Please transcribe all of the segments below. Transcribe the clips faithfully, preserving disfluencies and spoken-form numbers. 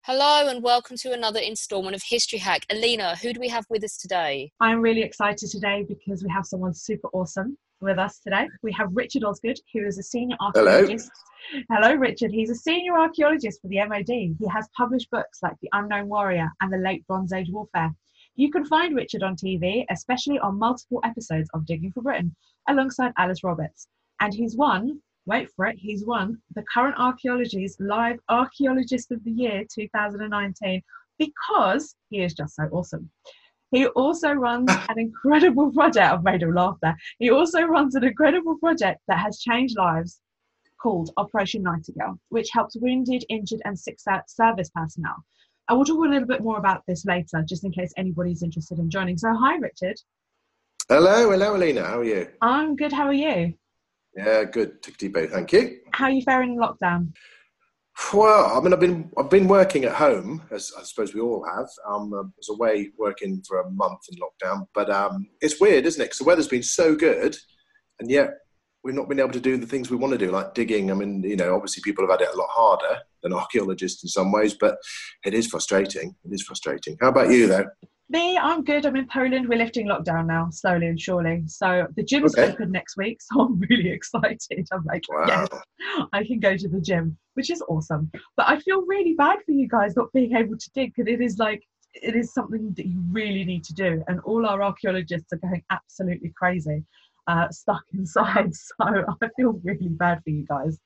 Hello and welcome to another instalment of History Hack. Alina, who do we have with us today? I'm really excited today because we have someone super awesome with us today. We have Richard Osgood, who is a senior archaeologist. Hello. Hello, Richard. He's a senior archaeologist for the M O D. He has published books like The Unknown Warrior and The Late Bronze Age Warfare. You can find Richard on T V, especially on multiple episodes of Digging for Britain, alongside Alice Roberts. And he's won, wait for it, he's won the Current Archaeology's Live Archaeologist of the Year two thousand nineteen because he is just so awesome. He also runs an incredible project. I've made him laugh there. He also runs an incredible project that has changed lives called Operation Nightingale, which helps wounded, injured and sick service personnel. I will talk a little bit more about this later, just in case anybody's interested in joining. So hi, Richard. Hello, hello, Alina. How are you? I'm good. How are you? Yeah, good. Tickety boo, thank you. How are you faring in lockdown? Well, I mean, I've been I've been working at home, as I suppose we all have. Um, I was away working for a month in lockdown, but um, it's weird, isn't it? Because the weather's been so good, and yet we've not been able to do the things we want to do, like digging. I mean, you know, obviously people have had it a lot harder than archaeologists in some ways, but it is frustrating. It is frustrating. How about you, though? Me, I'm good. I'm in Poland. We're lifting lockdown now, slowly and surely. So the gym's Okay. open next week, so I'm really excited. I'm like, Wow. yes, I can go to the gym, which is awesome. But I feel really bad for you guys not being able to dig, because it is like, it is something that you really need to do. And all our archaeologists are going absolutely crazy, uh, stuck inside. So I feel really bad for you guys.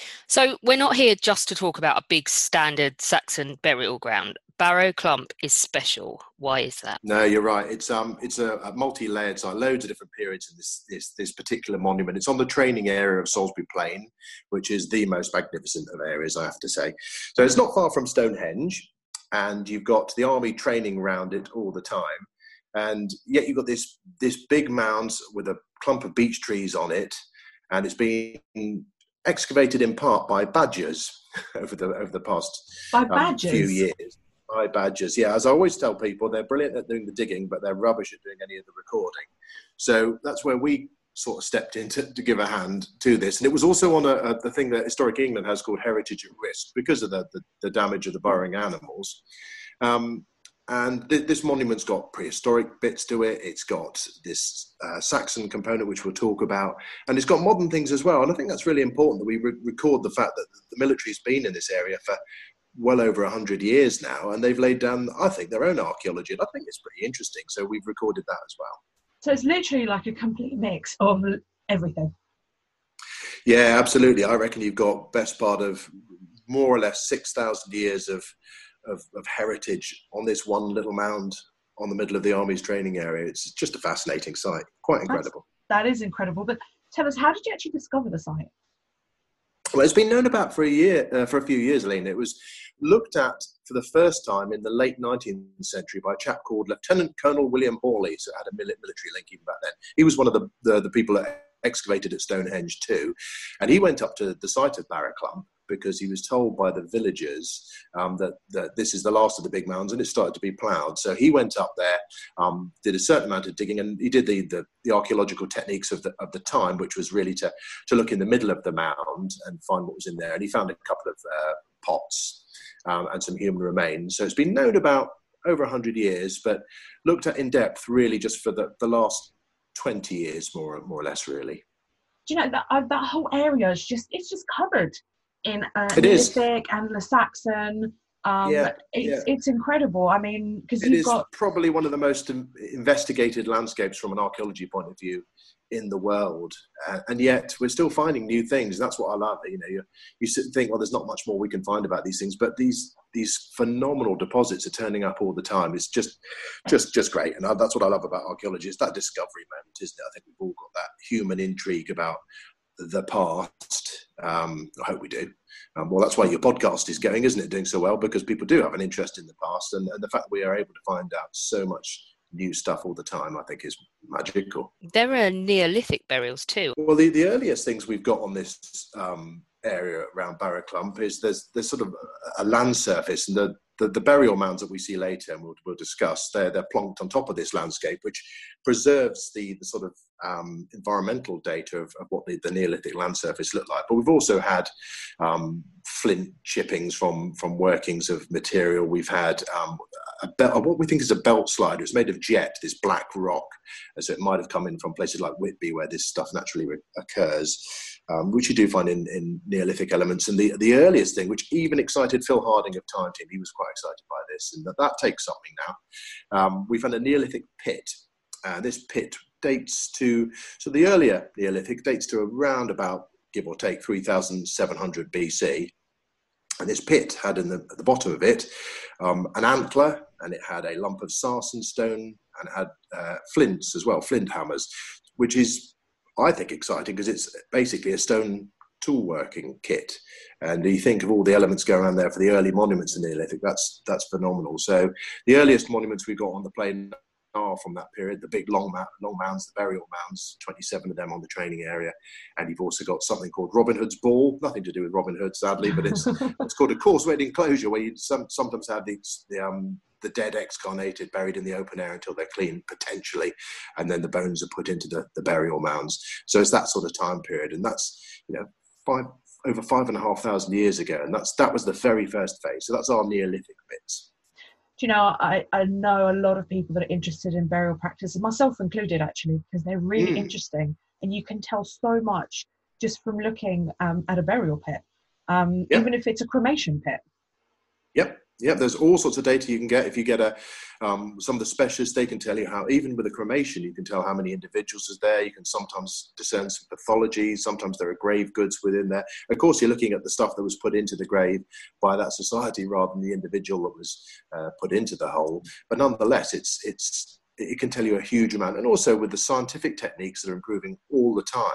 So we're not here just to talk about a big standard Saxon burial ground. Barrow Clump is special. Why is that? No, you're right. It's um, it's a, a multi-layered site, loads of different periods in this this this particular monument. It's on the training area of Salisbury Plain, which is the most magnificent of areas, I have to say. So it's not far from Stonehenge, and you've got the army training around it all the time. And yet you've got this this big mound with a clump of beech trees on it, and it's been excavated in part by badgers over the over the past By um, badgers? few years. By badgers, yeah. As I always tell people, they're brilliant at doing the digging, but they're rubbish at doing any of the recording. So that's where we sort of stepped in to, to give a hand to this. And it was also on a, a the thing that Historic England has called Heritage at Risk because of the, the, the damage of the burrowing animals. Um, and th- this monument's got prehistoric bits to it. It's got this uh, Saxon component, which we'll talk about. And it's got modern things as well. And I think that's really important that we re- record the fact that the military's been in this area for well over one hundred years now, and they've laid down, I think, their own archaeology, and I think it's pretty interesting. So we've recorded that as well. So it's literally like a complete mix of everything. Yeah, absolutely. I reckon you've got best part of more or less six thousand years of, of, of heritage on this one little mound on the middle of the army's training area. It's just a fascinating site. Quite incredible. That's, that is incredible. But tell us, how did you actually discover the site? Well, it's been known about for a year, uh, for a few years, Alina. It was looked at for the first time in the late nineteenth century by a chap called Lieutenant Colonel William Hawley, so it had a military link even back then. He was one of the, the, the people that excavated at Stonehenge too, and he went up to the site of Barrow Clump because he was told by the villagers um, that, that this is the last of the big mounds and it started to be ploughed. So he went up there, um, did a certain amount of digging, and he did the, the, the archaeological techniques of the, of the time, which was really to, to look in the middle of the mound and find what was in there. And he found a couple of uh, pots um, and some human remains. So it's been known about over one hundred years, but looked at in depth really just for the, the last twenty years, more, more or less, really. Do you know, that uh, that whole area is just, it's just covered in uh, It is. Neolithic and Saxon. Um, Yeah, it's, yeah. it's incredible. I mean, because It you've is got... probably one of the most in- investigated landscapes from an archaeology point of view in the world, uh, and yet we're still finding new things. That's what I love. You know, you, you sit and think, well, there's not much more we can find about these things, but these these phenomenal deposits are turning up all the time. It's just, just, just great, and I, that's what I love about archaeology. It's that discovery moment, isn't it? I think we've all got that human intrigue about the past. Um, I hope we do. Um, well, that's why your podcast is going, isn't it? Doing so well because people do have an interest in the past, and, and the fact that we are able to find out so much new stuff all the time, I think, is magical. There are Neolithic burials too. Well, the, the earliest things we've got on this um, area around Barrow Clump is there's there's sort of a, a land surface, and the, the, the burial mounds that we see later, and we'll, we'll discuss, they're, they're plonked on top of this landscape, which preserves the, the sort of um, environmental data of, of what the, the Neolithic land surface looked like. But we've also had um, flint chippings from, from workings of material. We've had um, a belt, what we think is a belt slider. It's made of jet, this black rock, so it might have come in from places like Whitby where this stuff naturally re- occurs, um, which you do find in, in Neolithic elements. And the, the earliest thing, which even excited Phil Harding of Time Team, he was quite excited by this, and that, that takes something now. Um, we found a Neolithic pit. Uh, this pit dates to, so the earlier Neolithic dates to around about, give or take, three thousand seven hundred B C. And this pit had in the, at the bottom of it um, an antler, and it had a lump of sarsen stone, and it had uh, flints as well, flint hammers, which is, I think, exciting because it's basically a stone tool working kit. And you think of all the elements going around there for the early monuments in the Neolithic, that's, that's phenomenal. So the earliest monuments we got on the plain are from that period, the big long, long mounds, the burial mounds, twenty-seven of them on the training area. And you've also got something called Robin Hood's Ball, nothing to do with Robin Hood, sadly, but it's it's called a causewayed enclosure where you some, sometimes have the, the, um, the dead excarnated buried in the open air until they're clean, potentially, and then the bones are put into the, the burial mounds. So it's that sort of time period, and that's, you know, five over five and a half thousand years ago, and that's that was the very first phase. So that's our Neolithic bits. Do you know, I, I know a lot of people that are interested in burial practices, myself included, actually, because they're really mm. interesting. And you can tell so much just from looking um, at a burial pit, um, yep. even if it's a cremation pit. Yep. Yeah, there's all sorts of data you can get. If you get a, um, some of the specialists, they can tell you how, even with a cremation, you can tell how many individuals is there. You can sometimes discern some pathology. Sometimes there are grave goods within there. Of course, you're looking at the stuff that was put into the grave by that society rather than the individual that was uh, put into the hole. But nonetheless, it's it's it can tell you a huge amount. And also with the scientific techniques that are improving all the time,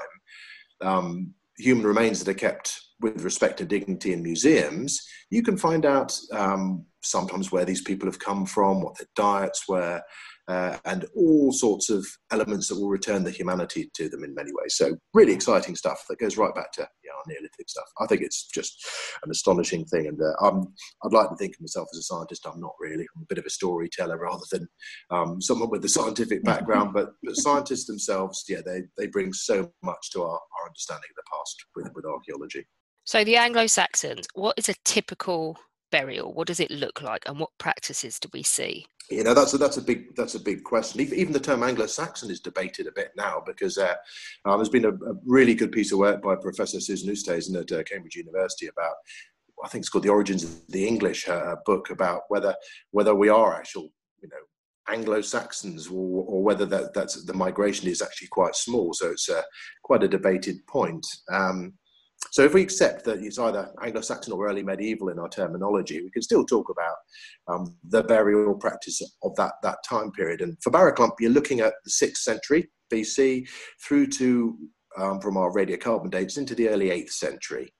um, human remains that are kept with respect to dignity in museums, you can find out um, sometimes where these people have come from, what their diets were, uh, and all sorts of elements that will return the humanity to them in many ways. So really exciting stuff that goes right back to you know, Neolithic stuff. I think it's just an astonishing thing. And uh, I'm, I'd like to think of myself as a scientist. I'm not really. I'm a bit of a storyteller rather than um, someone with a scientific background. But, but scientists themselves, yeah, they, they bring so much to our, our understanding of the past with, with archaeology. So the Anglo-Saxons, what is a typical burial? What does it look like, and what practices do we see? You know, that's a, that's a big that's a big question. Even the term Anglo-Saxon is debated a bit now because uh, um, there's been a, a really good piece of work by Professor Susan Oosthuizen at uh, Cambridge University about, I think it's called The Origins of the English, uh, a book about whether whether we are actual, you know, Anglo-Saxons or, or whether that that's the migration is actually quite small. So it's uh, quite a debated point. Um, So if we accept that it's either Anglo-Saxon or early medieval in our terminology, we can still talk about um, the burial practice of that, that time period. And for Barraclump, you're looking at the sixth century B C through to, um, from our radiocarbon dates, into the early eighth century.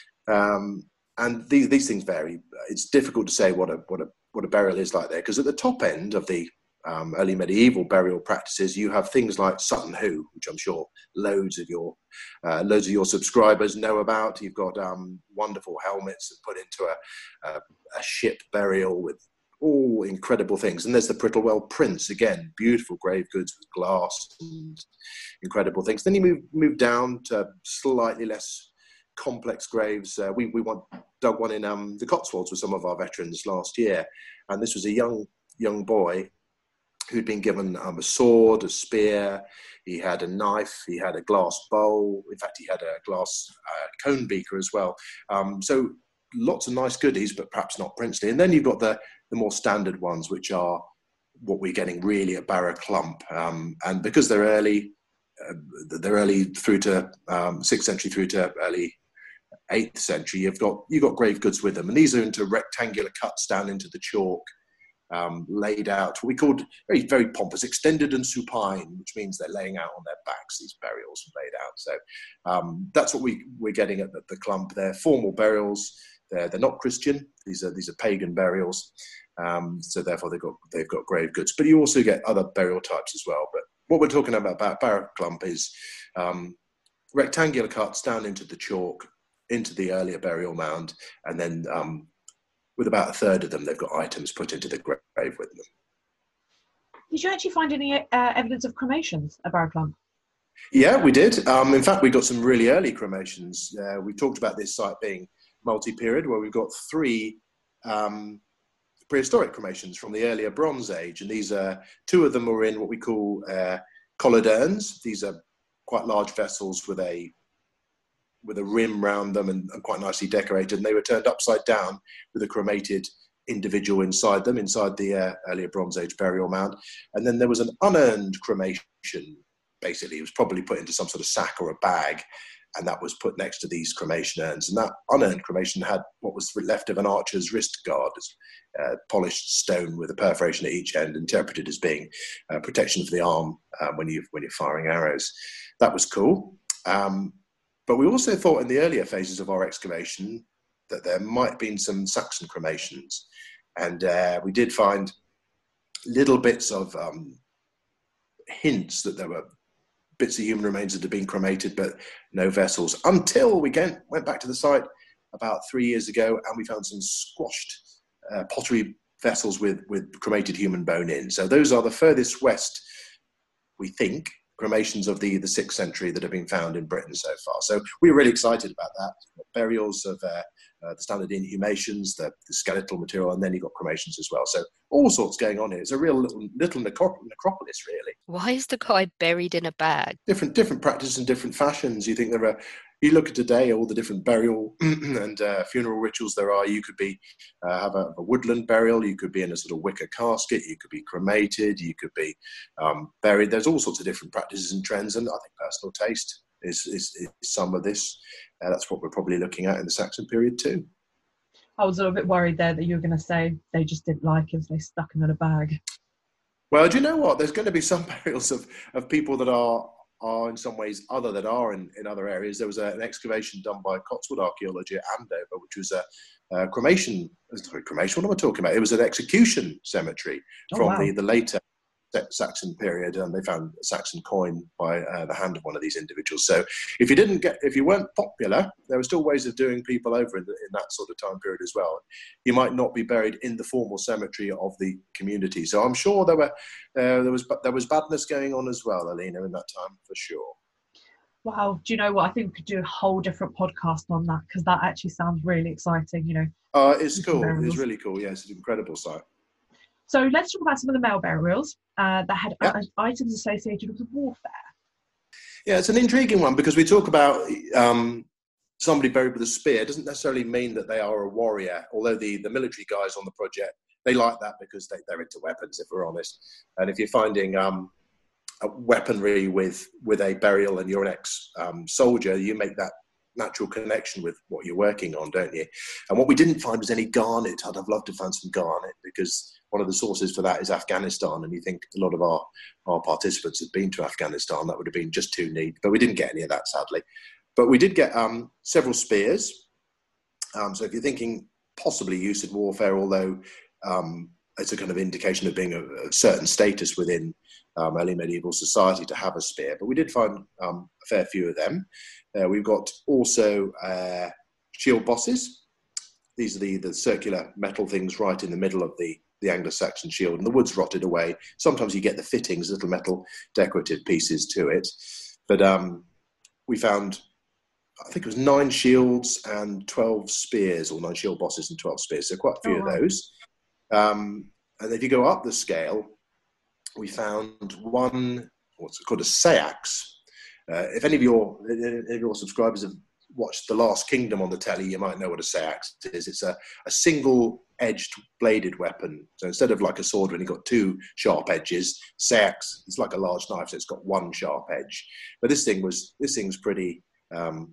Um, and these, these things vary. It's difficult to say what a, what a, what a burial is like there, because at the top end of the Um, early medieval burial practices, you have things like Sutton Hoo, which I'm sure loads of your uh, loads of your subscribers know about. You've got um, wonderful helmets that put into a, a, a ship burial with all incredible things. And there's the Prittlewell Prince, again, beautiful grave goods with glass and incredible things. Then you move move down to slightly less complex graves. Uh, we we want, dug one in um, the Cotswolds with some of our veterans last year, and this was a young young boy who'd been given um, a sword, a spear, he had a knife, he had a glass bowl, in fact he had a glass uh, cone beaker as well. Um, so lots of nice goodies, but perhaps not princely. And then you've got the, the more standard ones, which are what we're getting really at Barraclump. Um, and because they're early, uh, they're early through to um, sixth century through to early eighth century, you've got, you've got grave goods with them. And these are into rectangular cuts down into the chalk, Um, laid out, what we called very, very pompous, extended and supine, which means they're laying out on their backs, these burials laid out. So um, that's what we, we're getting at the, the clump. They're formal burials. They're, they're not Christian. These are these are pagan burials. Um, so therefore they've got they've got grave goods. But you also get other burial types as well. But what we're talking about about Barraclump is um, rectangular cuts down into the chalk, into the earlier burial mound, and then um, with about a third of them, they've got items put into the grave with them. Did you actually find any uh, evidence of cremations at Barraclump? Yeah, we did. Um, in fact, we got some really early cremations. Uh, we talked about this site being multi-period, where we've got three um, prehistoric cremations from the earlier Bronze Age, and these are two of them are in what we call uh, collared urns. These are quite large vessels with a with a rim round them and, and quite nicely decorated, and they were turned upside down with a cremated individual inside them, inside the uh, earlier Bronze Age burial mound. And then there was an unurned cremation. Basically, it was probably put into some sort of sack or a bag, and that was put next to these cremation urns. And that unurned cremation had what was left of an archer's wrist guard, uh, polished stone with a perforation at each end, interpreted as being uh, protection for the arm um, when, you, when you're firing arrows. That was cool. Um, but we also thought in the earlier phases of our excavation that there might have been some Saxon cremations. And uh, we did find little bits of um, hints that there were bits of human remains that had been cremated, but no vessels, until we went, went back to the site about three years ago, and we found some squashed uh, pottery vessels with, with cremated human bone in. So those are the furthest west, we think, cremations of the, the sixth century that have been found in Britain so far. So we were really excited about that. Burials of uh, uh, the standard inhumations, the, the skeletal material, and then you've got cremations as well. So all sorts going on here. It's a real little, little necrop- necropolis, really. Why is the guy buried in a bag? Different different practices and different fashions. You think there are, you look at today, all the different burial and uh, funeral rituals there are. You could be uh, have a, a woodland burial. You could be in a sort of wicker casket. You could be cremated. You could be um, buried. There's all sorts of different practices and trends, and I think personal taste is is, is some of this. Uh, that's what we're probably looking at in the Saxon period too. I was a little bit worried there that you were going to say they just didn't like him, so they stuck him in a bag. Well, do you know what? There's going to be some burials of, of people that are are in some ways other that are in, in other areas. There was a, an excavation done by Cotswold Archaeology at Andover, which was a, a cremation, sorry, cremation, what am I talking about? It was an execution cemetery Oh, from wow. the, the later Saxon period, and they found a Saxon coin by uh, the hand of one of these individuals. So if you didn't get, if you weren't popular, there were still ways of doing people over in, the, in that sort of time period as well. You might not be buried in the formal cemetery of the community. So I'm sure there were uh, there was there was badness going on as well, Alina, in that time for sure. Wow, do you know what? I think we could do a whole different podcast on that, because that actually sounds really exciting. You know, uh, it's cool. burials. It's really cool. Yeah, it's an incredible site. So let's talk about some of the male burials uh, that had Yeah. items associated with warfare. Yeah, it's an intriguing one because we talk about um, somebody buried with a spear. It doesn't necessarily mean that they are a warrior, although the, the military guys on the project, they like that because they, they're into weapons, if we're honest. And if you're finding um, a weaponry with, with a burial and you're an ex-soldier, um, you make that natural connection with what you're working on, don't you? And what we didn't find was any garnet. I'd have loved to find some garnet, because one of the sources for that is Afghanistan, and you think a lot of our, our participants had been to Afghanistan. That would have been just too neat, but we didn't get any of that, sadly. But we did get um, several spears. Um, so if you're thinking possibly use in warfare, although um, it's a kind of indication of being a, a certain status within um, early medieval society to have a spear, but we did find um, a fair few of them. Uh, we've got also uh, shield bosses. These are the, the circular metal things right in the middle of the, the Anglo-Saxon shield, and the wood's rotted away. Sometimes you get the fittings, little metal decorative pieces to it. But um, we found, I think it was nine shields and twelve spears, or nine shield bosses and twelve spears, so quite a few Oh, of wow. those. Um, and if you go up the scale, we found one, what's it called, a seax. Uh, if any of your any of your subscribers have watched The Last Kingdom on the telly, you might know what a seax is. It's a, a single-edged bladed weapon. So instead of like a sword when you've got two sharp edges, seax, it's like a large knife, so it's got one sharp edge. But this thing was this thing's pretty um,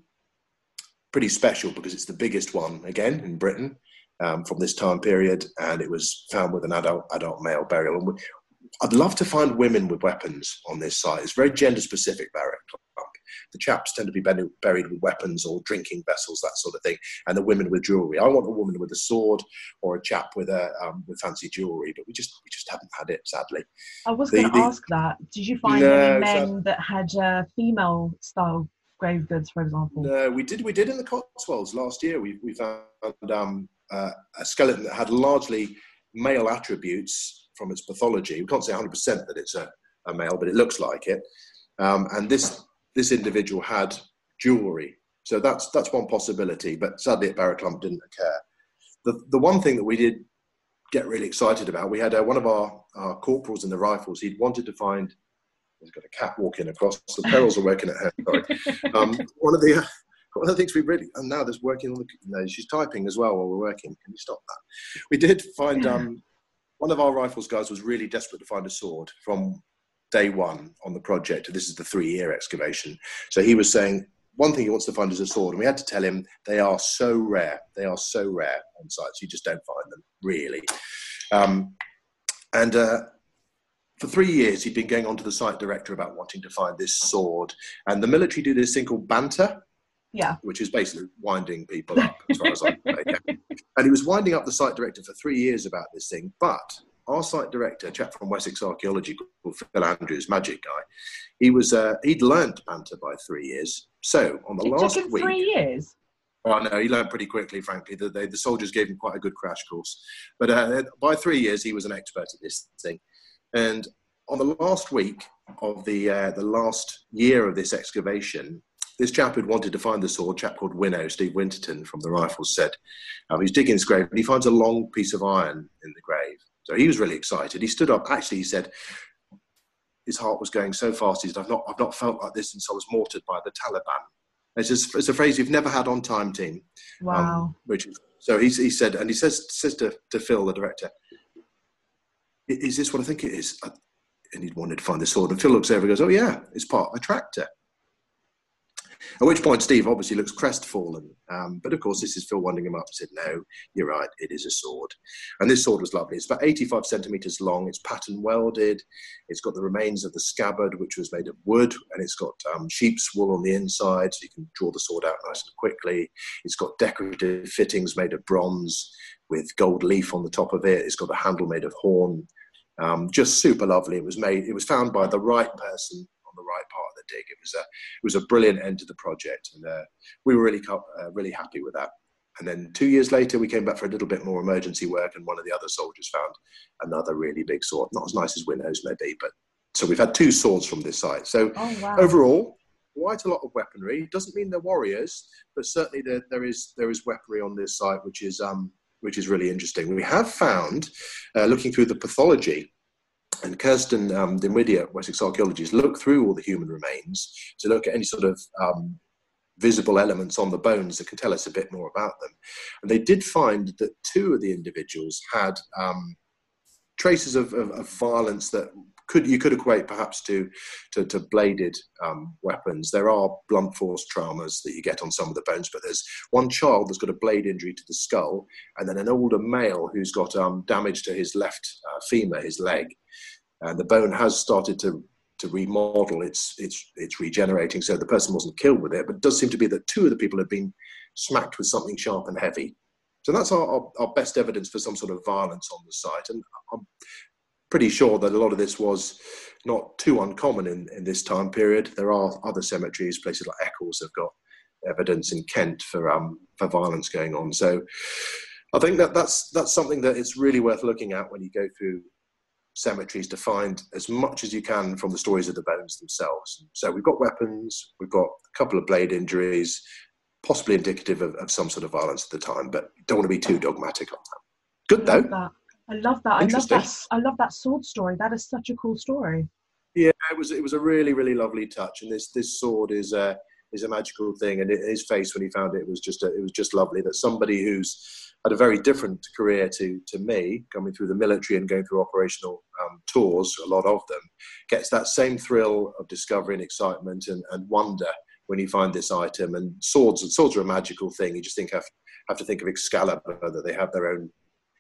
pretty special because it's the biggest one again in Britain um, from this time period, and it was found with an adult adult male burial. And we, I'd love to find women with weapons on this site. It's very gender-specific, Barrett Clump. The chaps tend to be buried with weapons or drinking vessels, that sort of thing, and the women with jewellery. I want a woman with a sword or a chap with a um, with fancy jewellery, but we just we just haven't had it, sadly. I was The- going to the- ask that. Did you find No, any men so- that had uh, female-style grave goods, for example? No, we did we did in the Cotswolds last year. We we found um, uh, a skeleton that had largely male attributes from its pathology. We can't say one hundred percent that it's a, a male, but it looks like it. Um, and this this individual had jewellery. So that's that's one possibility, but sadly at Barrow Clump didn't occur. The, the one thing that we did get really excited about, we had uh, one of our, our corporals in the Rifles, he'd wanted to find, he's got a cat walking across, the perils are working at home, sorry. Um, one of the... Uh, One of the things we really, and now there's working on the, no, she's typing as well while we're working. Can you stop that? We did find, um, one of our Rifles guys was really desperate to find a sword from day one on the project. This is the three-year excavation. So he was saying, one thing he wants to find is a sword. And we had to tell him they are so rare. They are so rare on sites. You just don't find them, really. Um, and uh, for three years, he'd been going on to the site director about wanting to find this sword. And the military do this thing called banter. Yeah. Which is basically winding people up, as far as I know. And he was winding up the site director for three years about this thing. But our site director, a chap from Wessex Archaeology called Phil Andrews, magic guy, he was uh, he'd learnt banter by three years. So on the it last took him week, three years. Oh no, he learned pretty quickly. Frankly, the they, the soldiers gave him quite a good crash course. But uh, by three years, he was an expert at this thing. And on the last week of the uh, the last year of this excavation, this chap who'd wanted to find the sword, a chap called Winnow, Steve Winterton from the Rifles, said, um, he's digging his grave and he finds a long piece of iron in the grave. So he was really excited. He stood up. Actually, he said his heart was going so fast. He said, I've not, I've not felt like this since I was mortared by the Taliban. It's, just, it's a phrase you've never had on time, team. Wow. Um, which, so he, he said, and he says, says to, to Phil, the director, is this what I think it is? And he wanted to find the sword. And Phil looks over and goes, oh yeah, it's part of a tractor. At which point Steve obviously looks crestfallen. Um, but of course, this is Phil winding him up and said, no, you're right, it is a sword. And this sword was lovely. It's about eighty-five centimetres long. It's pattern welded. It's got the remains of the scabbard, which was made of wood. And it's got um, sheep's wool on the inside, so you can draw the sword out nice and quickly. It's got decorative fittings made of bronze with gold leaf on the top of it. It's got a handle made of horn. Um, just super lovely. It was made, it was found by the right person the right part of the dig. It was a it was a brilliant end to the project, and uh, we were really uh, really happy with that. And then two years later, we came back for a little bit more emergency work, and one of the other soldiers found another really big sword, not as nice as Winnow's maybe, but so we've had two swords from this site. So oh, wow. Overall, quite a lot of weaponry. Doesn't mean they're warriors, but certainly there, there is there is weaponry on this site, which is um which is really interesting. We have found, uh, looking through the pathology. And Kirsten um, Dinwiddie at Wessex Archaeology has looked through all the human remains to look at any sort of um, visible elements on the bones that can tell us a bit more about them. And they did find that two of the individuals had um, traces of, of, of violence that could you could equate perhaps to, to, to bladed um, weapons. There are blunt force traumas that you get on some of the bones, but there's one child that's got a blade injury to the skull, and then an older male who's got um, damage to his left uh, femur, his leg. And the bone has started to, to remodel, it's, it's, it's regenerating, so the person wasn't killed with it, but it does seem to be that two of the people have been smacked with something sharp and heavy. So that's our, our, our best evidence for some sort of violence on the site. And I'm pretty sure that a lot of this was not too uncommon in, in this time period. There are other cemeteries, places like Eccles have got evidence in Kent for um, for violence going on. So I think that that's, that's something that it's really worth looking at when you go through cemeteries, to find as much as you can from the stories of the bones themselves. So we've got weapons, we've got a couple of blade injuries, possibly indicative of, of some sort of violence at the time, but don't want to be too dogmatic on that. Good though. That. I love that. I love that. I love that sword story. That is such a cool story. Yeah, it was. It was a really, really lovely touch. And this this sword is a is a magical thing. And it, his face when he found it, it was just a, it was just lovely that somebody who's had a very different career to to me, coming through the military and going through operational um, tours, a lot of them, gets that same thrill of discovery and excitement and, and wonder when you find this item. And swords, and swords are a magical thing. You just think have have to think of Excalibur, that they have their own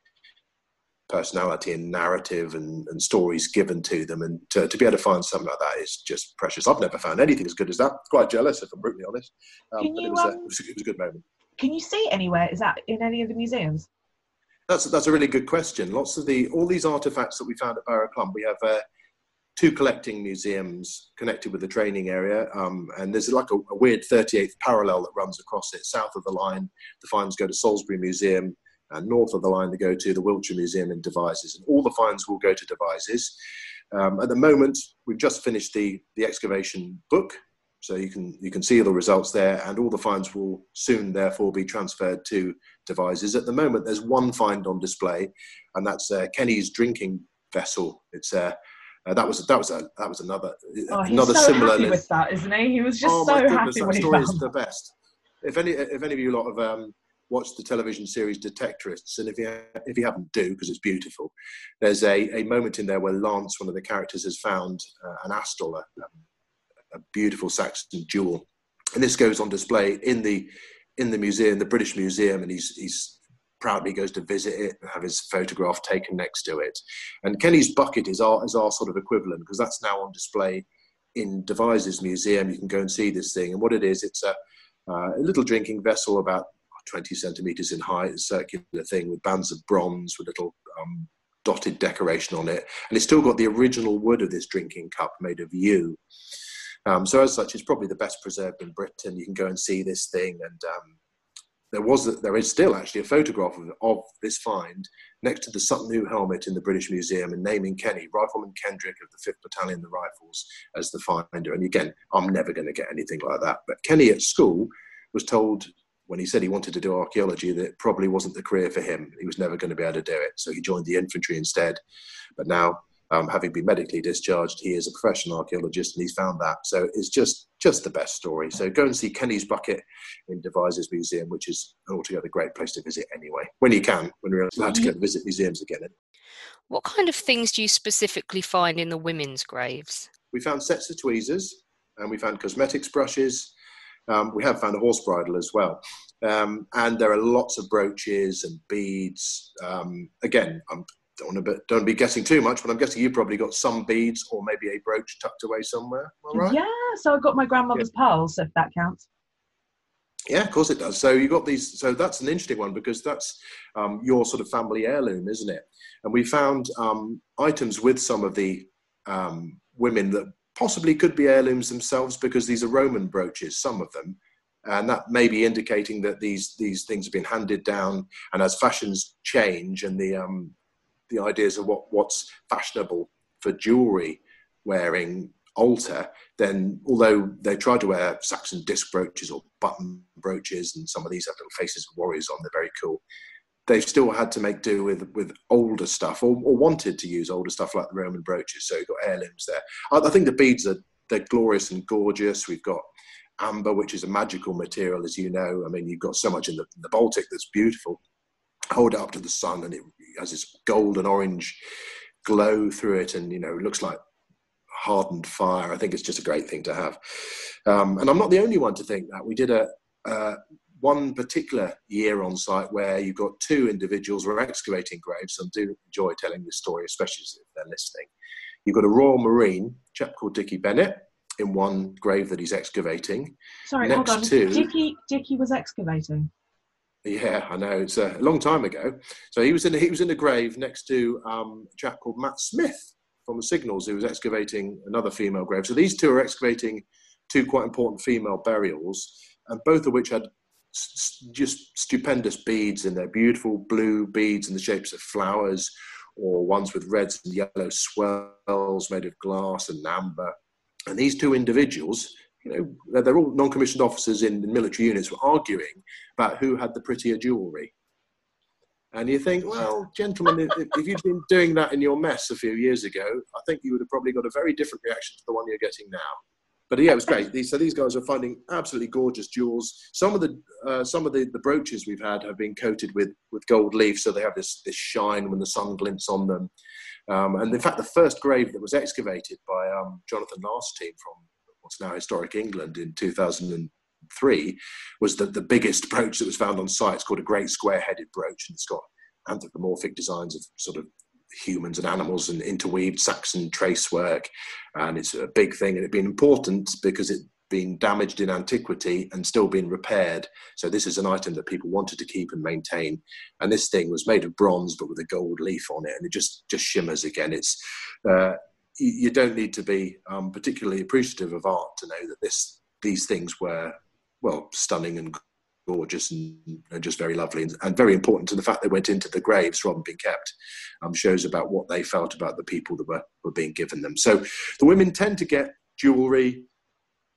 personality and narrative and, and stories given to them, and to, to be able to find something like that is just precious. I've never found anything as good as that. Quite jealous, if I'm brutally honest. Um, Can but you, it, was a, um, it, was a, it was a good moment. Can you see anywhere? Is that in any of the museums? That's that's a really good question. Lots of the all these artifacts that we found at Barrow Clump, we have uh, two collecting museums connected with the training area, um, and there's like a, a weird thirty-eighth parallel that runs across it. South of the line, the finds go to Salisbury Museum. And north of the line, they go to the Wiltshire Museum in Devizes, and all the finds will go to Devizes. Um, at the moment, we've just finished the, the excavation book, So you can you can see the results there, and all the finds will soon therefore be transferred to Devizes. At the moment, there's one find on display, and that's uh, Kenny's drinking vessel. It's uh, uh, that was that was a that was another oh, he's another so similar happy with that, isn't he? He was just oh, so my goodness, happy that when he story found is the best. If any if any of you lot have um, watched the television series Detectorists, and if you if you haven't, do, because it's beautiful. There's a, a moment in there where Lance, one of the characters, has found uh, an Astle, a, a beautiful Saxon jewel, and this goes on display in the in the museum, the British Museum, and he's he's proudly goes to visit it and have his photograph taken next to it. And Kenny's bucket is our is our sort of equivalent, because that's now on display in Devizes Museum. You can go and see this thing, and what it is, it's a, uh, a little drinking vessel about twenty centimeters in height, a circular thing with bands of bronze with little um, dotted decoration on it, and it's still got the original wood of this drinking cup made of yew. Um, so as such, it's probably the best preserved in Britain. You can go and see this thing, and um, there was there is still actually a photograph of, of this find next to the Sutton Hoo helmet in the British Museum, and naming Kenny, Rifleman Kendrick of the fifth Battalion, the Rifles, as the finder. And again, I'm never going to get anything like that. But Kenny at school was told, when he said he wanted to do archaeology, that it probably wasn't the career for him. He was never going to be able to do it. So he joined the infantry instead. But now, um, having been medically discharged, he is a professional archaeologist, and he's found that. So it's just, just the best story. So go and see Kenny's bucket in Devizes Museum, which is an altogether great place to visit anyway, when you can, when you're allowed to go to visit museums again. What kind of things do you specifically find in the women's graves? We found sets of tweezers, and we found cosmetics brushes. Um, we have found a horse bridle as well. Um, and there are lots of brooches and beads. Um, again, I don't want to be, don't be guessing too much, but I'm guessing you probably got some beads or maybe a brooch tucked away somewhere. All right? Yeah, so I got my grandmother's yeah. pearls, if that counts. Yeah, of course it does. So you got these. So that's an interesting one, because that's um, your sort of family heirloom, isn't it? And we found um, items with some of the um, women that possibly could be heirlooms themselves, because these are Roman brooches, some of them, and that may be indicating that these these things have been handed down. And as fashions change and the um, the ideas of what what's fashionable for jewelry wearing alter, then although they try to wear Saxon disc brooches or button brooches, and some of these have little faces of warriors on, they're very cool, they've still had to make do with with older stuff, or, or wanted to use older stuff like the Roman brooches. So you've got heirlooms there. I, I think the beads are they're glorious and gorgeous. We've got amber, which is a magical material, as you know. I mean, you've got so much in the, the Baltic that's beautiful. Hold it up to the sun, and it has this gold and orange glow through it, and you know, it looks like hardened fire. I think it's just a great thing to have. Um, and I'm not the only one to think that. We did a uh, one particular year on site where you got two individuals who were excavating graves, and do enjoy telling this story, especially if they're listening. You've got a Royal Marine, a chap called Dickie Bennett, in one grave that he's excavating. Sorry, Next hold on. to, Dickie, Dickie was excavating? Yeah, I know. It's a long time ago. So he was in a, he was in a grave next to um, a chap called Matt Smith from the Signals, who was excavating another female grave. So these two are excavating two quite important female burials, and both of which had s- just stupendous beads in there, beautiful blue beads in the shapes of flowers, or ones with reds and yellow swirls made of glass and amber. And these two individuals, you know, they're all non-commissioned officers in the military units, were arguing about who had the prettier jewellery. And you think, well, gentlemen, if, if you'd been doing that in your mess a few years ago, I think you would have probably got a very different reaction to the one you're getting now. But yeah, it was great. These, so these guys are finding absolutely gorgeous jewels. Some of the uh, some of the, the brooches we've had have been coated with with gold leaf, so they have this this shine when the sun glints on them. Um, and in fact, the first grave that was excavated by um, Jonathan Last's team from what's now Historic England in two thousand three was the, the biggest brooch that was found on site. It's called a great square-headed brooch, and it's got anthropomorphic designs of sort of humans and animals and interweaved Saxon trace work. And it's a big thing, and it'd been important because it'd been damaged in antiquity and still been repaired. So this is an item that people wanted to keep and maintain. And this thing was made of bronze, but with a gold leaf on it, and it just, just shimmers again. It's uh, you don't need to be um, particularly appreciative of art to know that this these things were, well, stunning and gorgeous and, and just very lovely, and, and very important to the fact they went into the graves rather than being kept. Um, shows about what they felt about the people that were, were being given them. So the women tend to get jewellery,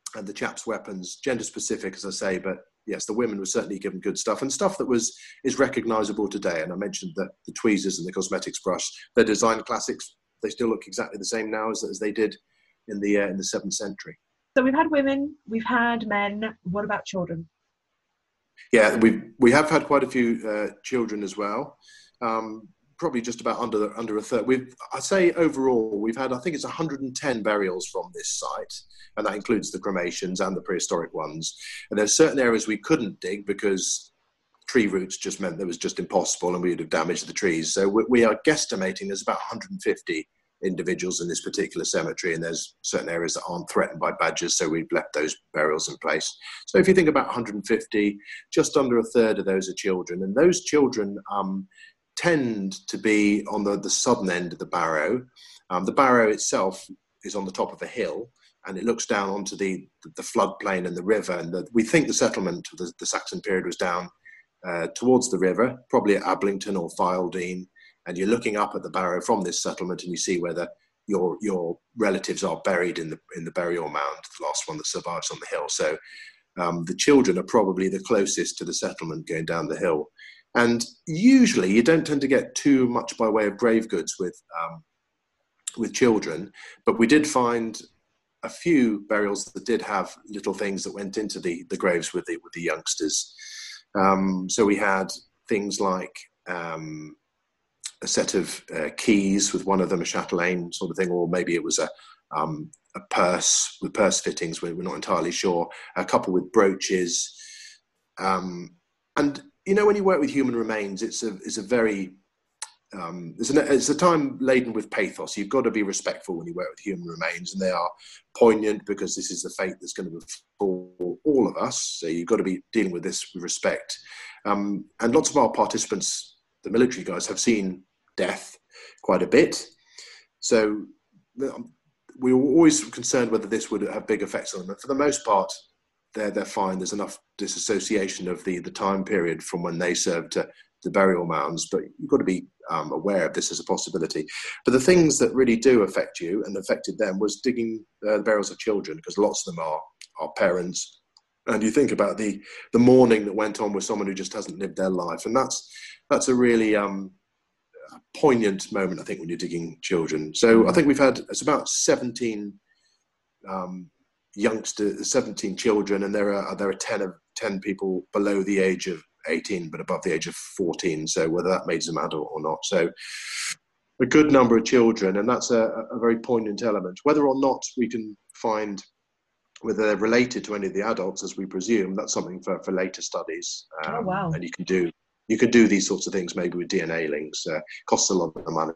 and the chaps' weapons, gender specific, as I say, but yes, the women were certainly given good stuff, and stuff that was is recognisable today. And I mentioned the, the tweezers and the cosmetics brush. They're design classics. They still look exactly the same now as, as they did in the uh, in the seventh century. So we've had women, we've had men. What about children? Yeah, we we have had quite a few uh, children as well. Um, probably just about under under a third. We've I'd say overall we've had I think it's one hundred ten burials from this site, and that includes the cremations and the prehistoric ones. And there's certain areas we couldn't dig because tree roots just meant that was just impossible, and we would have damaged the trees. So we, we are guesstimating there's about one hundred fifty individuals in this particular cemetery, and there's certain areas that aren't threatened by badgers, so we've left those burials in place. So if you think about one hundred fifty, just under a third of those are children, and those children um, tend to be on the, the southern end of the barrow. Um, the barrow itself is on the top of a hill, and it looks down onto the, the floodplain and the river, and the, we think the settlement of the, the Saxon period was down uh, towards the river, probably at Ablington or Fildeen. And you're looking up at the barrow from this settlement, and you see whether your your relatives are buried in the in the burial mound, the last one that survives on the hill. So um, the children are probably the closest to the settlement going down the hill. And usually you don't tend to get too much by way of grave goods with um, with children, but we did find a few burials that did have little things that went into the the graves with the with the youngsters. Um, so we had things like um, a set of uh, keys with one of them a chatelaine sort of thing, or maybe it was a um, a purse with purse fittings. We're not entirely sure. A couple with brooches, um, and you know when you work with human remains, it's a it's a very um, it's, an, it's a time laden with pathos. You've got to be respectful when you work with human remains, and they are poignant because this is the fate that's going to befall all of us. So you've got to be dealing with this with respect. Um, and lots of our participants, the military guys, have seen death quite a bit. So we were always concerned whether this would have big effects on them. But for the most part, they're, they're fine. There's enough disassociation of the, the time period from when they served to the burial mounds, but you've got to be um, aware of this as a possibility. But the things that really do affect you and affected them was digging uh, the burials of children, because lots of them are, are parents. And you think about the, the mourning that went on with someone who just hasn't lived their life. And that's, that's a really um, poignant moment, I think, when you're digging children. So I think we've had, it's about seventeen um, youngsters, seventeen children, and there are there are ten of ten people below the age of eighteen, but above the age of fourteen. So whether that makes them adult or not. So a good number of children, and that's a, a very poignant element. Whether or not we can find whether they're related to any of the adults, as we presume, that's something for, for later studies. Um, oh, wow. And you can do you can do these sorts of things maybe with D N A links. Uh, costs a lot of money,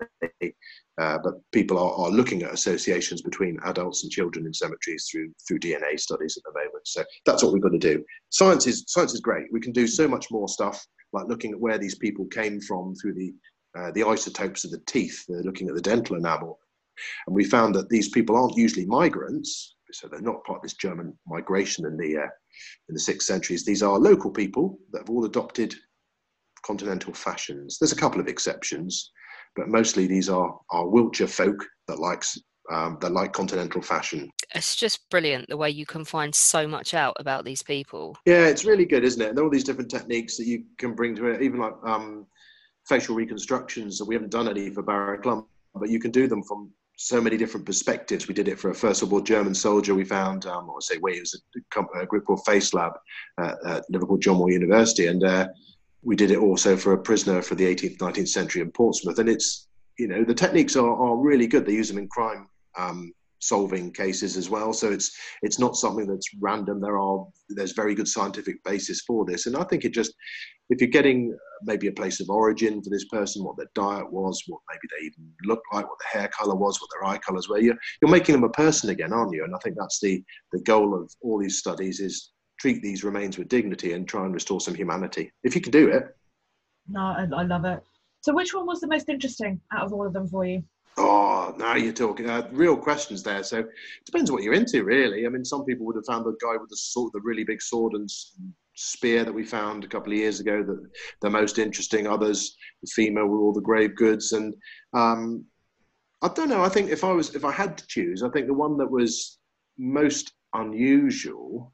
uh, but people are, are looking at associations between adults and children in cemeteries through through D N A studies at the moment. So that's what we've got to do. Science is science is great. We can do so much more stuff, like looking at where these people came from through the uh, the isotopes of the teeth. They're looking at the dental enamel, and we found that these people aren't usually migrants. So they're not part of this German migration in the uh, in the sixth centuries. These are local people that have all adopted continental fashions. There's a couple of exceptions, but mostly these are, are Wiltshire folk that likes um, that like continental fashion. It's just brilliant the way you can find so much out about these people. Yeah, it's really good, isn't it? And all these different techniques that you can bring to it, even like um, facial reconstructions. So we haven't done any for Barrow Clump, but you can do them from so many different perspectives. We did it for a First World War German soldier we found, um, I would say, where it was a, a group called Face Lab uh, at Liverpool John Moore University, and uh, we did it also for a prisoner for the eighteenth, nineteenth century in Portsmouth. And it's, you know, the techniques are, are really good. They use them in crime um, solving cases as well. So it's it's not something that's random. There are there's very good scientific basis for this. And I think it just, if you're getting maybe a place of origin for this person, what their diet was, what maybe they even looked like, what their hair colour was, what their eye colours were, you're, you're making them a person again, aren't you? And I think that's the, the goal of all these studies, is treat these remains with dignity and try and restore some humanity. If you can do it. No, I, I love it. So which one was the most interesting out of all of them for you? Oh, now you're talking uh, real questions there. So it depends what you're into, really. I mean, some people would have found the guy with the sword, the really big sword and spear that we found a couple of years ago, that the most interesting. Others, the female with all the grave goods. And um, I don't know. I think if I was, if I had to choose, I think the one that was most unusual,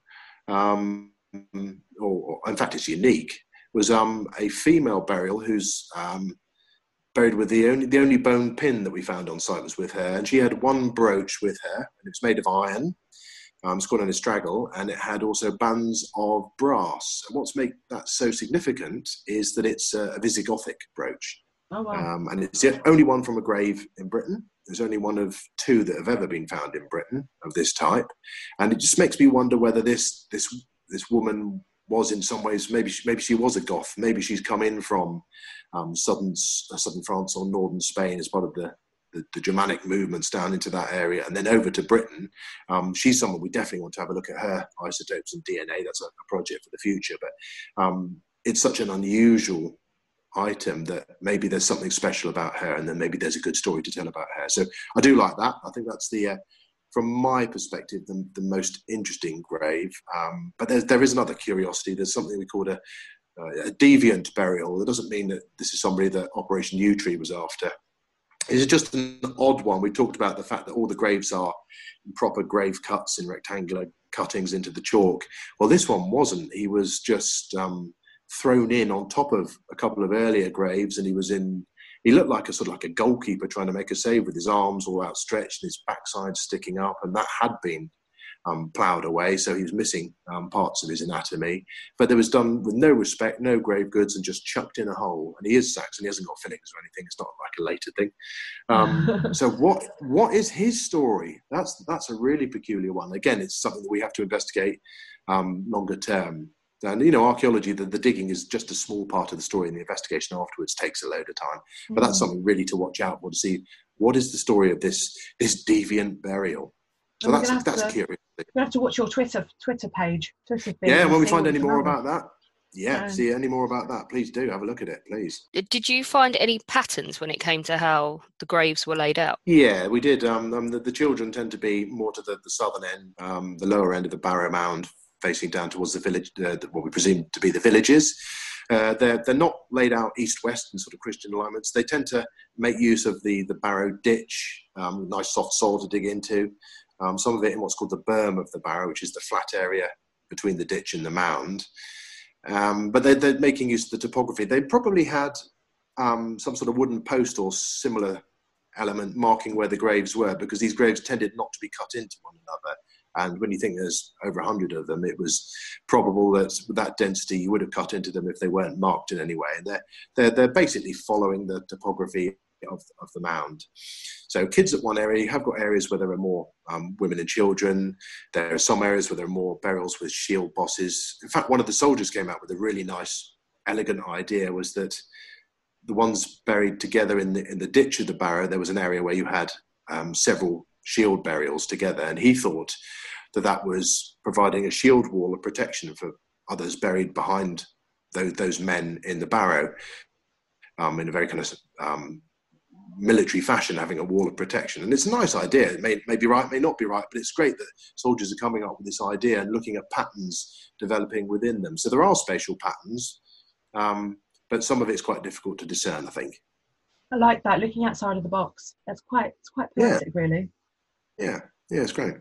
um, or, or in fact it's unique, was um, a female burial who's um, buried with the only the only bone pin that we found on site was with her, and she had one brooch with her, and it was made of iron. Um, it's called an estragal, and it had also bands of brass. And what's make that so significant is that it's a, a Visigothic brooch. Oh, wow. Um, and it's the only one from a grave in Britain. There's only one of two that have ever been found in Britain of this type. And it just makes me wonder whether this this this woman was in some ways, maybe she, maybe she was a Goth. Maybe she's come in from um, southern, southern France or northern Spain as part of the, the, the Germanic movements down into that area and then over to Britain. Um, she's someone we definitely want to have a look at her isotopes and D N A. That's a, a project for the future. But um, it's such an unusual item that maybe there's something special about her, and then maybe there's a good story to tell about her. So I do like that. I think that's the, uh, from my perspective, the, the most interesting grave. Um, but there's, there is another curiosity. There's something we call a, uh, a deviant burial. It doesn't mean that this is somebody that Operation Yewtree was after. It's just an odd one. We talked about the fact that all the graves are proper grave cuts in rectangular cuttings into the chalk. Well, this one wasn't. He was just um, thrown in on top of a couple of earlier graves, and he was in, he looked like a sort of like a goalkeeper trying to make a save with his arms all outstretched and his backside sticking up, and that had been um, ploughed away, so he was missing um, parts of his anatomy. But it was done with no respect, no grave goods, and just chucked in a hole. And he is Saxon, he hasn't got fillings or anything, it's not like a later thing. Um, so what what is his story? That's, that's a really peculiar one. Again, it's something that we have to investigate um, longer term. And, you know, archaeology, the, the digging is just a small part of the story, and the investigation afterwards takes a load of time. Mm. But that's something really to watch out for, to see what is the story of this this deviant burial. So that's that's to, curious. You have to watch your Twitter Twitter page. Twitter feed yeah, when we find any more about that. Yeah, um, see any more about that, please do have a look at it, please. Did you find any patterns when it came to how the graves were laid out? Yeah, we did. Um, um the, the children tend to be more to the, the southern end, um, the lower end of the Barrow Mound, facing down towards the village, uh, what we presume to be the villages. Uh, they're, they're not laid out east-west in sort of Christian alignments. They tend to make use of the, the Barrow ditch, um, nice soft soil to dig into. Um, some of it in what's called the berm of the Barrow, which is the flat area between the ditch and the mound. Um, but they're, they're making use of the topography. They probably had um, some sort of wooden post or similar element marking where the graves were, because these graves tended not to be cut into one another. And when you think there's over a hundred of them, it was probable that with that density, you would have cut into them if they weren't marked in any way. And they're, they're, they're basically following the topography of, of the mound. So kids at one area, you have got areas where there are more um, women and children. There are some areas where there are more burials with shield bosses. In fact, one of the soldiers came out with a really nice, elegant idea, was that the ones buried together in the, in the ditch of the Barrow, there was an area where you had um, several shield burials together. And he thought that that was providing a shield wall of protection for others buried behind those, those men in the Barrow, um, in a very kind of um, military fashion, having a wall of protection. And it's a nice idea. It may, may be right, may not be right, but it's great that soldiers are coming up with this idea and looking at patterns developing within them. So there are spatial patterns, um, but some of it's quite difficult to discern, I think. I like that, looking outside of the box. That's quite, it's quite poetic, yeah. really. Yeah, yeah, it's great.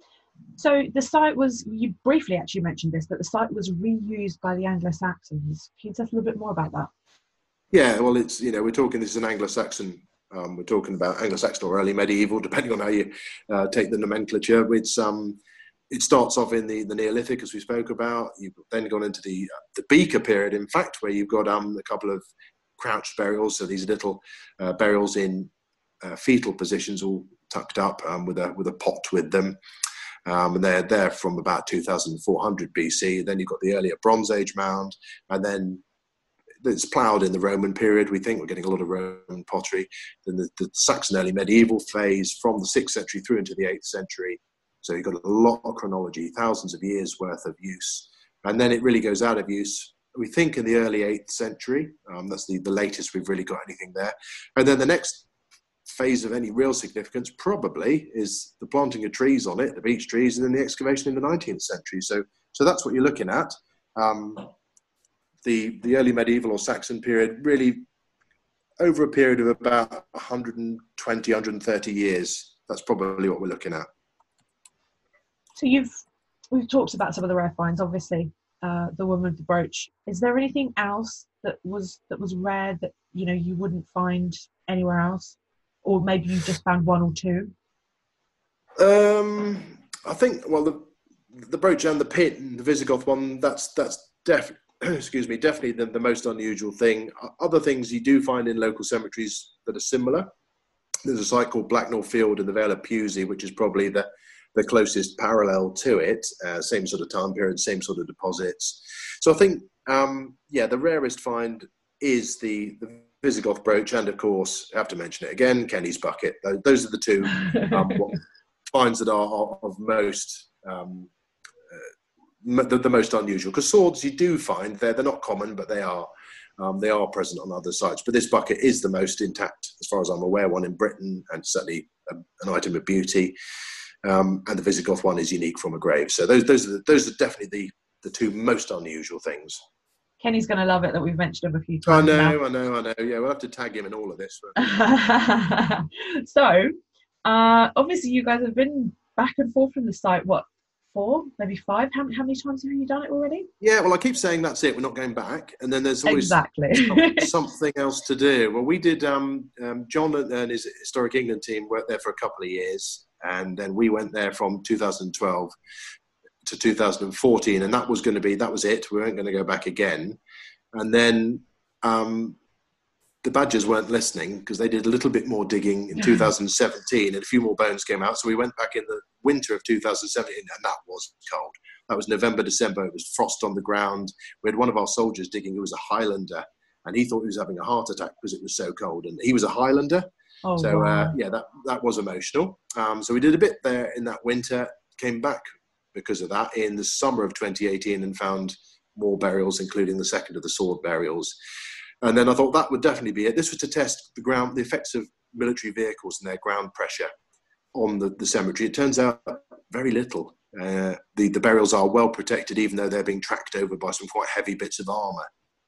So the site was, you briefly actually mentioned this, but the site was reused by the Anglo-Saxons. Can you tell us a little bit more about that? Yeah, well, it's, you know, we're talking, this is an Anglo-Saxon, um, we're talking about Anglo-Saxon or early medieval, depending on how you uh, take the nomenclature. It's, um, it starts off in the, the Neolithic, as we spoke about. You've then gone into the uh, the Beaker period, in fact, where you've got um, a couple of crouched burials. So these little uh, burials in uh, fetal positions, all tucked up um, with a with a pot with them. Um, and they're there from about two thousand four hundred B C. Then you've got the earlier Bronze Age mound, and then it's ploughed in the Roman period. We think we're getting a lot of Roman pottery. Then the, the Saxon early medieval phase from the sixth century through into the eighth century. So you've got a lot of chronology, thousands of years worth of use. And then it really goes out of use, we think, in the early eighth century. Um, that's the, the latest we've really got anything there. And then the next phase of any real significance probably is the planting of trees on it, the beech trees, and then the excavation in the nineteenth century. So so that's what you're looking at. Um, the, the early medieval or Saxon period, really over a period of about one hundred twenty, one hundred thirty years. That's probably what we're looking at. So you've we've talked about some of the rare finds, obviously. Uh, the woman with the brooch. Is there anything else that was that was rare that you know you wouldn't find anywhere else, or maybe you just found one or two? Um, I think well the the brooch and the pin, the Visigoth one. That's that's definitely excuse me, definitely the, the most unusual thing. Other things you do find in local cemeteries that are similar. There's a site called Blacknall Field in the Vale of Pewsey, which is probably the the closest parallel to it, uh, same sort of time period, same sort of deposits. So I think, um, yeah, the rarest find is the, the Visigoth brooch, and of course, I have to mention it again, Kenny's bucket. Those are the two um, finds that are, are of most, um, uh, the, the most unusual. Because swords you do find, they're, they're not common, but they are um, they are present on other sites. But this bucket is the most intact, as far as I'm aware, one in Britain, and certainly a, an item of beauty. Um, and the Visigoth one is unique from a grave. So those those are the, those are definitely the, the two most unusual things. Kenny's going to love it that we've mentioned him a few times. I know, now. I know, I know. Yeah, we'll have to tag him in all of this. So, uh, obviously, you guys have been back and forth from the site. What, four, maybe five? How, how many times have you done it already? Yeah, well, I keep saying that's it. We're not going back, and then there's always exactly. something else to do. Well, we did. Um, um, John and his Historic England team worked there for a couple of years. And then we went there from two thousand twelve to two thousand fourteen, and that was going to be, that was it. We weren't going to go back again. And then um, the Badgers weren't listening, because they did a little bit more digging in two thousand seventeen, and a few more bones came out. So we went back in the winter of two thousand seventeen, and that was cold. That was November, December. It was frost on the ground. We had one of our soldiers digging who was a Highlander, and he thought he was having a heart attack because it was so cold. And he was a Highlander. Oh, so, wow. uh, yeah, that, that was emotional. Um, so we did a bit there in that winter, came back because of that in the summer of twenty eighteen and found more burials, including the second of the sword burials. And then I thought that would definitely be it. This was to test the ground, the effects of military vehicles and their ground pressure on the, the cemetery. It turns out very little. Uh, the, the burials are well protected, even though they're being tracked over by some quite heavy bits of armour.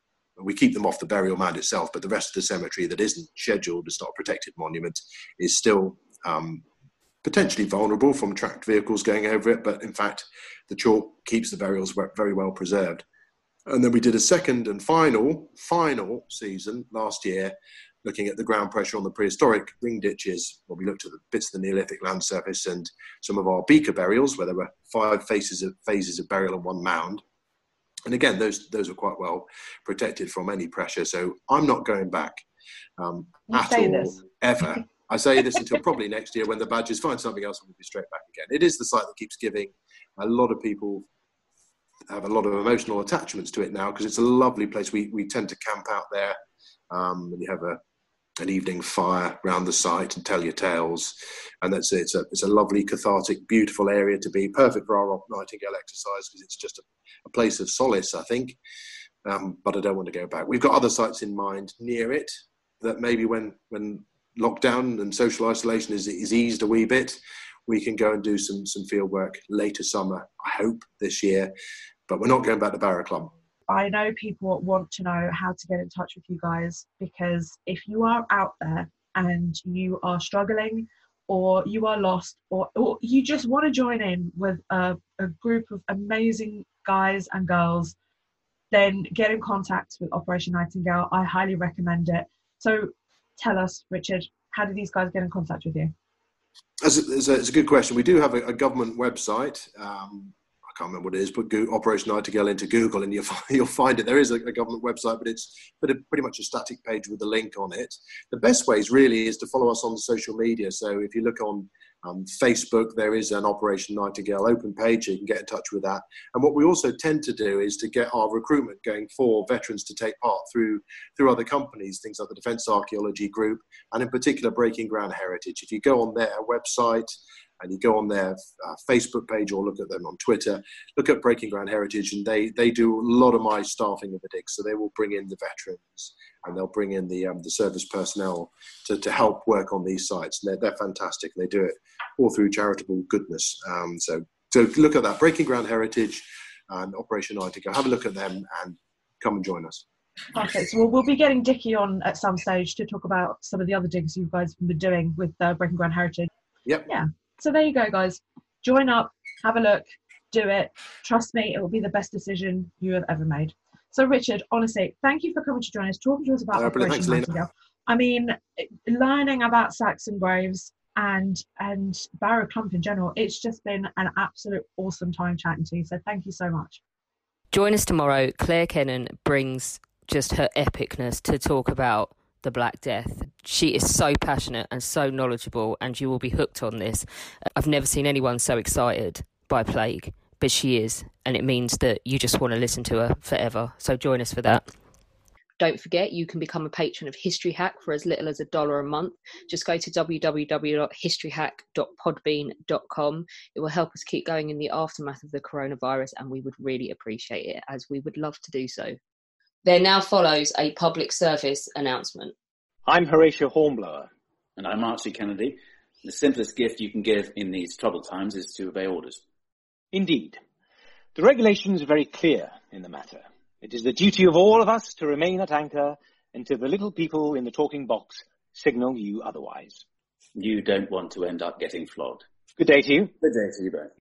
We keep them off the burial mound itself, but the rest of the cemetery that isn't scheduled, it's not a protected monument, is still um, potentially vulnerable from tracked vehicles going over it. But in fact, the chalk keeps the burials very well preserved. And then we did a second and final, final season last year, looking at the ground pressure on the prehistoric ring ditches. Well, we looked at the bits of the Neolithic land surface and some of our beaker burials, where there were five phases of, phases of burial on one mound. And again, those those are quite well protected from any pressure. So I'm not going back um, at all, this. ever. I say this until probably next year when the Badgers find something else and we'll be straight back again. It is the site that keeps giving. A lot of people have a lot of emotional attachments to it now because it's a lovely place. We we tend to camp out there um, and you have a an evening fire around the site and tell your tales. And that's it's a it's a lovely, cathartic, beautiful area to be. Perfect for our Nightingale exercise because it's just a, a place of solace, I think. Um, but I don't want to go back. We've got other sites in mind near it that maybe when when lockdown and social isolation is is eased a wee bit, we can go and do some some field work later summer, I hope, this year. But we're not going back to Barrow Clump. I know people want to know how to get in touch with you guys, because if you are out there and you are struggling or you are lost or, or you just want to join in with a, a group of amazing guys and girls, then get in contact with Operation Nightingale. I highly recommend it. So tell us, Richard, how do these guys get in contact with you? It's a, it's a good question. We do have a, a government website. Um, I can't remember what it is. Put Go- Operation Nightingale into Google and you'll find, you'll find it. There is a, a government website, but it's pretty much a static page with a link on it. The best ways really is to follow us on social media. So if you look on um, Facebook, there is an Operation Nightingale open page. You can get in touch with that. And what we also tend to do is to get our recruitment going for veterans to take part through through other companies, things like the Defence Archaeology Group, and in particular Breaking Ground Heritage. If you go on their website, and you go on their uh, Facebook page or look at them on Twitter, look at Breaking Ground Heritage, and they they do a lot of my staffing of the digs. So they will bring in the veterans and they'll bring in the um, the service personnel to, to help work on these sites. And they're, they're fantastic. They do it all through charitable goodness. Um, so, so look at that, Breaking Ground Heritage and Operation Nightingale. Have a look at them and come and join us. Perfect. So we'll, we'll be getting Dickie on at some stage to talk about some of the other digs you guys have been doing with uh, Breaking Ground Heritage. Yep. Yeah. So there you go, guys. Join up, have a look, do it. Trust me, it will be the best decision you have ever made. So, Richard, honestly, thank you for coming to join us, talking to us about uh, Operation thanks, Nightingale. I mean, learning about Saxon Groves and and Barrow Clump in general, it's just been an absolute awesome time chatting to you. So thank you so much. Join us tomorrow. Claire Kennan brings just her epicness to talk about the Black Death. She is so passionate and so knowledgeable, and you will be hooked on this. I've never seen anyone so excited by plague, but she is, and it means that you just want to listen to her forever. So join us for that. Don't forget, you can become a patron of History Hack for as little as a dollar a month. Just go to w w w dot history hack dot podbean dot com. It will help us keep going in the aftermath of the coronavirus, and we would really appreciate it, as we would love to do so. There now follows a public service announcement. I'm Horatio Hornblower. And I'm Archie Kennedy. The simplest gift you can give in these troubled times is to obey orders. Indeed. The regulations are very clear in the matter. It is the duty of all of us to remain at anchor until the little people in the talking box signal you otherwise. You don't want to end up getting flogged. Good day to you. Good day to you both.